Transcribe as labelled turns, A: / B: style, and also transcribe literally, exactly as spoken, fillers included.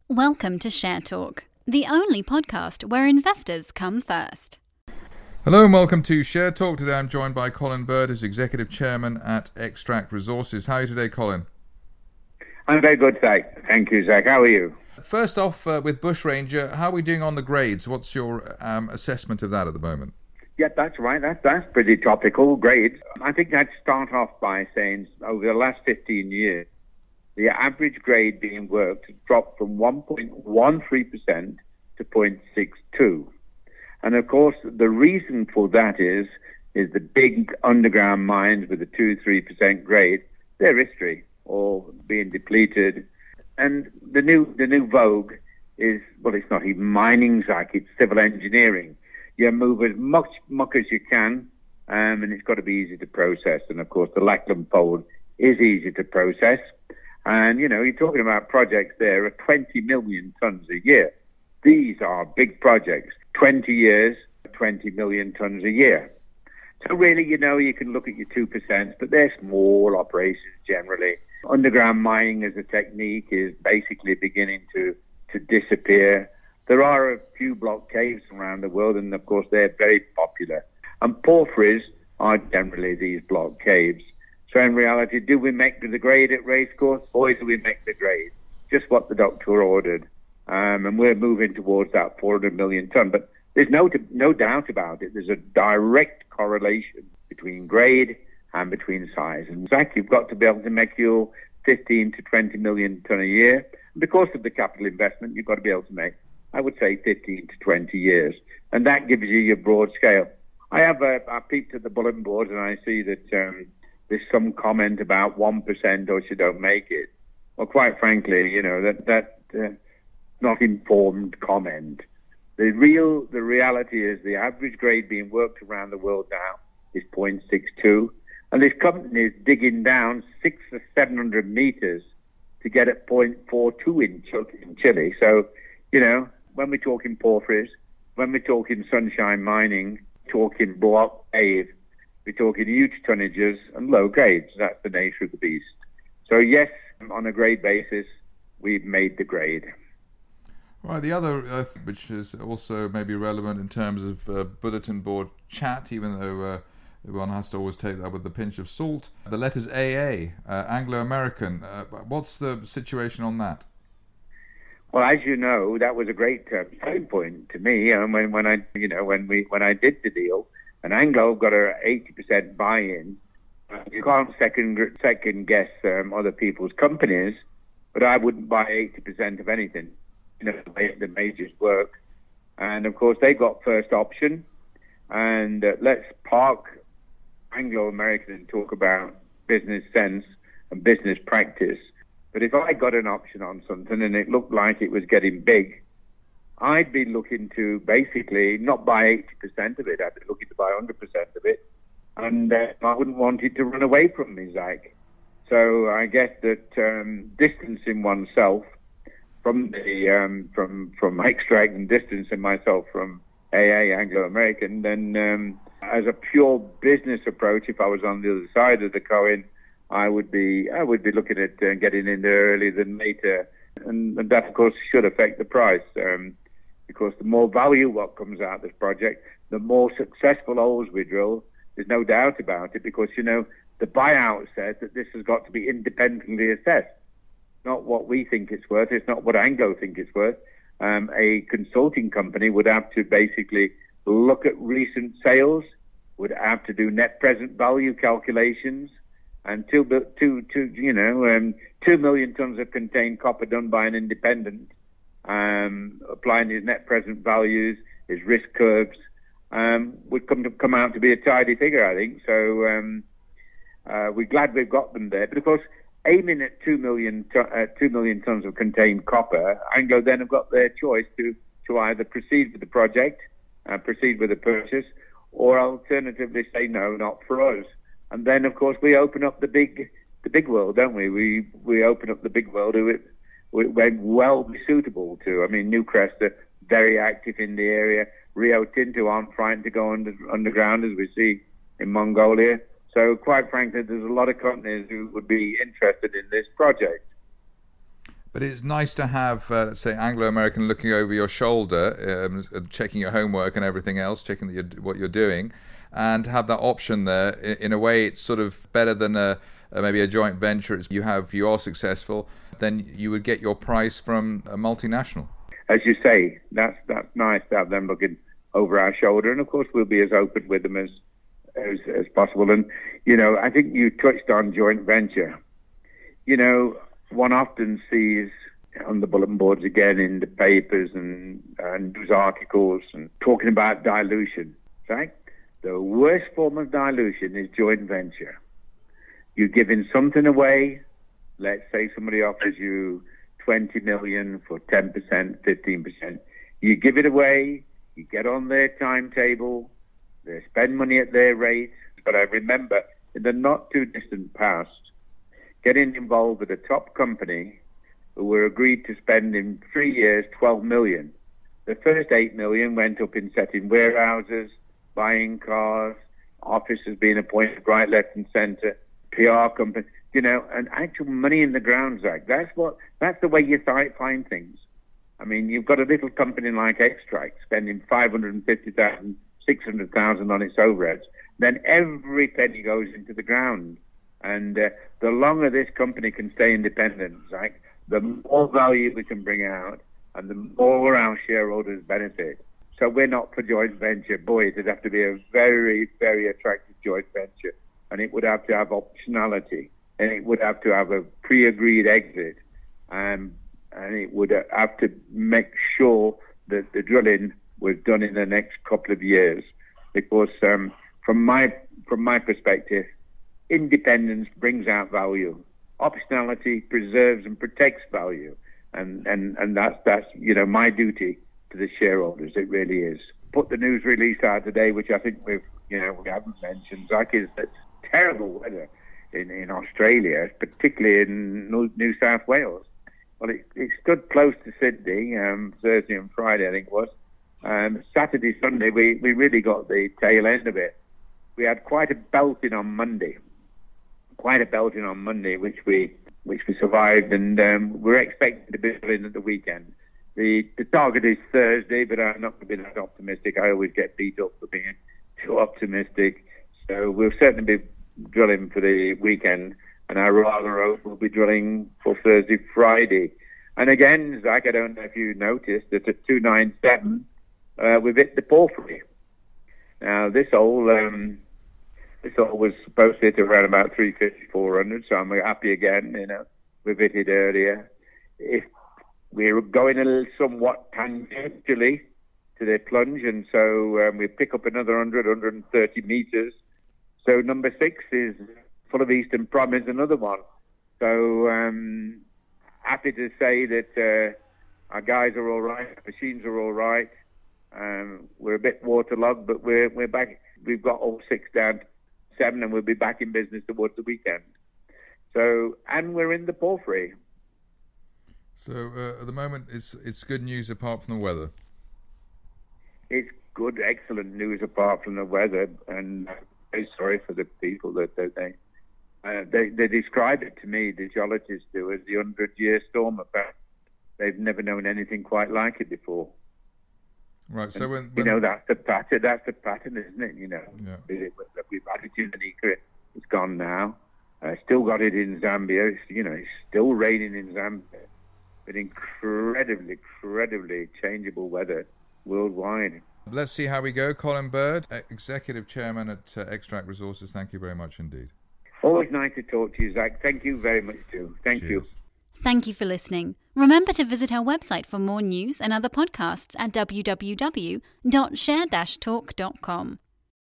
A: Welcome to Share Talk, the only podcast where investors come first.
B: Hello and welcome to Share Talk. Today I'm joined by Colin Bird, as Executive Chairman at Extract Resources. How are you today, Colin?
C: I'm very good, Zach. Thank you, Zach. How are you?
B: First off, uh, with Bushranger, how are we doing on the grades? What's your um, assessment of that at the moment?
C: Yeah, that's right. That's, that's pretty topical, grades. I think I'd start off by saying over the last fifteen years, the average grade being worked has dropped from one point one three percent to zero point six two. And of course, the reason for that is is the big underground mines with a two to three percent grade, their history, or being depleted. And the new the new vogue is, well, it's not even mining, Zach, it's civil engineering. You move as much muck as you can, um, and it's got to be easy to process. And of course, the Lachlan Fold is easy to process. And, you know, you're talking about projects there of twenty million tons a year. These are big projects, twenty years, twenty million tons a year. So really, you know, you can look at your two percent, but they're small operations generally. Underground mining as a technique is basically beginning to, to disappear. There are a few block caves around the world, and of course, they're very popular. And porphyries are generally these block caves. So in reality, do we make the grade at Racecourse, or do we make the grade? Just what the doctor ordered. Um, and we're moving towards that four hundred million ton. But there's no no doubt about it. There's a direct correlation between grade and between size. And in fact, you've got to be able to make your fifteen to twenty million ton a year. And because of the capital investment, you've got to be able to make, I would say, fifteen to twenty years. And that gives you your broad scale. I have a, I peeped at the bulletin board and I see that um, there's some comment about one percent or you don't make it. Well, quite frankly, you know, that, that uh, not informed comment. The real, the reality is the average grade being worked around the world now is zero point six two. And this company is digging down six or seven hundred meters to get at zero point four two in Chile. So, you know, when we're talking porphyries, when we're talking sunshine mining, talking block cave, we're talking huge tonnages and low grades. That's the nature of the beast. So yes, on a grade basis, we've made the grade.
B: Right, the other, uh, which is also maybe relevant in terms of uh, bulletin board chat, even though uh, one has to always take that with a pinch of salt. The letters A A, uh, Anglo-American. Uh, what's the situation on that?
C: Well, as you know, that was a great uh, selling point to me. And um, when, when I, you know, when we when I did the deal, and Anglo got a eighty percent buy-in. You can't second second guess um, other people's companies, but I wouldn't buy eighty percent of anything. You know, the way the majors work. And of course, they got first option. And uh, let's park Anglo-American and talk about business sense and business practice. But if I got an option on something and it looked like it was getting big, I'd be looking to basically not buy eighty percent of it. I'd be looking to buy one hundred percent of it. And uh, I wouldn't want it to run away from me, Zach. So I guess that um, distancing oneself from the um, from from Extract and distancing myself from A A, Anglo-American, then um, as a pure business approach, if I was on the other side of the coin, I would be I would be looking at uh, getting in there earlier than later, and, and that of course should affect the price, um, because the more value what comes out of this project, the more successful holes we drill. There's no doubt about it, because you know the buyout says that this has got to be independently assessed, not what we think it's worth. It's not what Anglo think it's worth. Um, a consulting company would have to basically look at recent sales, would have to do net present value calculations. And two, two, two, you know, um, two million tons of contained copper done by an independent, um, applying his net present values, his risk curves, um, would come to come out to be a tidy figure, I think. So um, uh, we're glad we've got them there. But of course, aiming at two million, to, uh, two million tons of contained copper, Anglo then have got their choice to to either proceed with the project, uh, proceed with the purchase, or alternatively say no, not for us. And then, of course, we open up the big, the big world, don't we? We we open up the big world who it, we're well be suitable to. I mean, Newcrest are very active in the area. Rio Tinto aren't frightened to go under, underground, as we see in Mongolia. So, quite frankly, there's a lot of companies who would be interested in this project.
B: But it's nice to have, uh, let's say, Anglo-American looking over your shoulder, um, checking your homework and everything else, checking that you're, what you're doing, and have that option there. In, in a way, it's sort of better than a, a, maybe a joint venture. It's you have you are successful, then you would get your price from a multinational.
C: As you say, that's that's nice to have them looking over our shoulder, and of course we'll be as open with them as as, as possible. And you know, I think you touched on joint venture. You know, one often sees on the bulletin boards again in the papers and, and news articles and talking about dilution. Right? The worst form of dilution is joint venture. You're giving something away. Let's say somebody offers you twenty million for ten percent, fifteen percent. You give it away. You get on their timetable. They spend money at their rate. But I remember in the not too distant past, getting involved with a top company who were agreed to spend in three years twelve million. The first eight million went up in setting warehouses, buying cars, officers being appointed right, left and centre, P R company, you know, and actual money in the ground, Zach. That's what, that's the way you th- find things. I mean, you've got a little company like Extract spending five hundred fifty thousand, six hundred thousand on its overheads. Then every penny goes into the ground. And uh, the longer this company can stay independent, Zach, the more value we can bring out and the more our shareholders benefit. So we're not for joint venture. Boy, it'd have to be a very, very attractive joint venture. And it would have to have optionality. And it would have to have a pre-agreed exit. Um, and it would have to make sure that the drilling was done in the next couple of years. Because um, from my from my perspective, independence brings out value. Optionality preserves and protects value. And, and, and that's, that's, you know, my duty to the shareholders. It really is. Put the news release out today, which I think we've, you know, we haven't mentioned. Zach, is that terrible weather in, in Australia, particularly in New South Wales. Well, it, it stood close to Sydney, um, Thursday and Friday, I think it was. Um, Saturday, Sunday, we, we really got the tail end of it. We had quite a belting on Monday. Quite a belting on Monday, which we which we survived, and um, we're expecting to be in at the weekend. The the target is Thursday, but I'm not going to be that optimistic. I always get beat up for being too optimistic. So we'll certainly be drilling for the weekend, and I rather hope we'll be drilling for Thursday, Friday. And again, Zach, I don't know if you noticed that at two ninety-seven, uh, we've hit the porphyry. Now, this hole... Um, This all was supposed to hit around about three fifty, four hundred, so I'm happy again, you know. We've hit it earlier. If we're going a little somewhat tangentially to the plunge, and so um, we pick up another one hundred, one hundred thirty metres. So number six is full of Eastern Promise, another one. So um, happy to say that uh, our guys are all right, our machines are all right. Um, we're a bit waterlogged, but we're we're back. We've got all six down seven, and we'll be back in business towards the weekend. So, and we're in the porphyry.
B: So uh, at the moment, it's it's good news apart from the weather.
C: It's good, excellent news apart from the weather, and I'm very sorry for the people that, that they, uh, they they describe it to me, the geologists do, as the hundred-year storm effect. They've never known anything quite like it before.
B: Right, so when, when
C: you know, that's the pattern. That's the pattern, isn't it? You know,
B: yeah.
C: We've had it in Dominica. It's gone now. Uh, still got it in Zambia. It's, you know, it's still raining in Zambia. But incredibly, incredibly changeable weather worldwide.
B: Let's see how we go. Colin Bird, Executive Chairman at uh, Extract Resources. Thank you very much indeed.
C: Always nice to talk to you, Zach. Thank you very much too. Thank
B: Cheers.
C: you.
A: Thank you for listening. Remember to visit our website for more news and other podcasts at w w w dot share dash talk dot com.